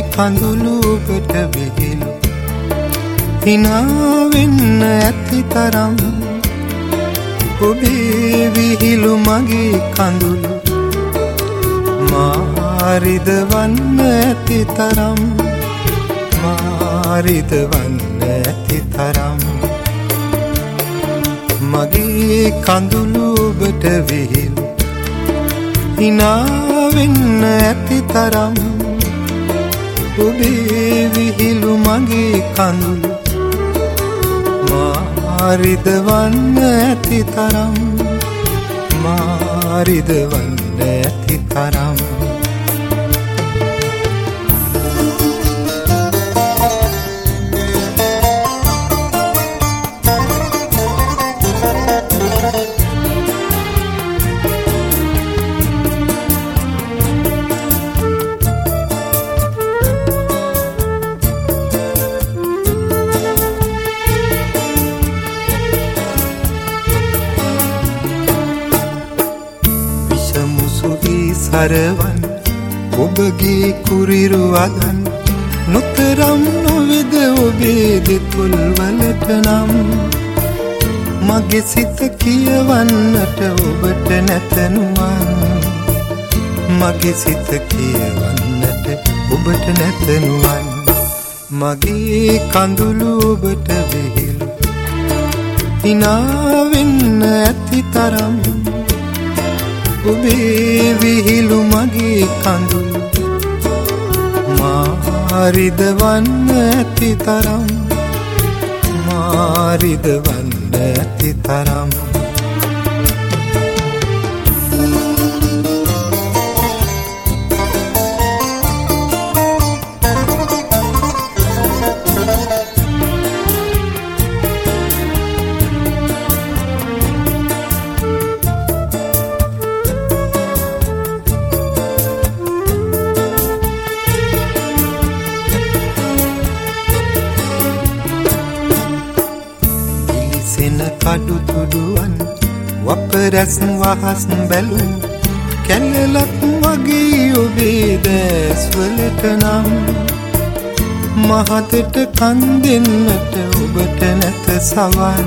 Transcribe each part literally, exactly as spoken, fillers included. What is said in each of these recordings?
කඳුළු ඔබට විහිළු hina වෙන්න ඇති තරම් ඔබේ විහිළු මගේ කඳුළු මාරිද වන්න ඇති තරම් මාරිද වන්න ඇති තරම් මගේ කඳුළු ඔබට විහිළු hina වෙන්න ඇති තරම් ඔබේ විහිළු මගේ කඳුළු මාරිද වන්න ඇති තරම් මාරිද වන්න ඇති තරම් සරවන් ඔබගේ කුරිරු අදන් නොතරම් නොවේද ඔබේ දෙතුල් වලට නම් මගේ සිත කියවන්නට ඔබට නැතනුවන් මගේ සිත කියවන්නට ඔබට නැතනුවන් මගේ කඳුළු ඔබට විහිළු hina වෙන්න ඇති තරම් ඔබේ විහිළු මගේ කඳුළු මාරිද වන්න ඇති තරම් මාරිද වන්න ඇති තරම් කඩු තුඩුවන් වපරැස් වහස් බැලුම් කැලලක් වගේ ඔබේ දැස්වලට නම් මහතට කන් දෙන්නට ඔබට නැත සවන්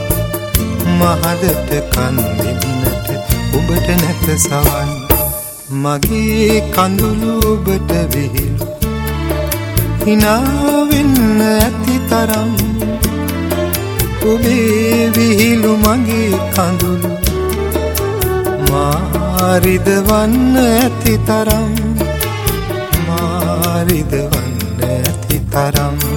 මහදට කන් දෙන්නට ඔබට නැත සවන් මගේ කඳුළු ඔබට විහිළු hina වෙන්න ඇති තරම් ඔබේ විහිළු මගේ කඳුළු මාරිද වන්න ඇති තරම් මාරිද වන්න ඇති තරම්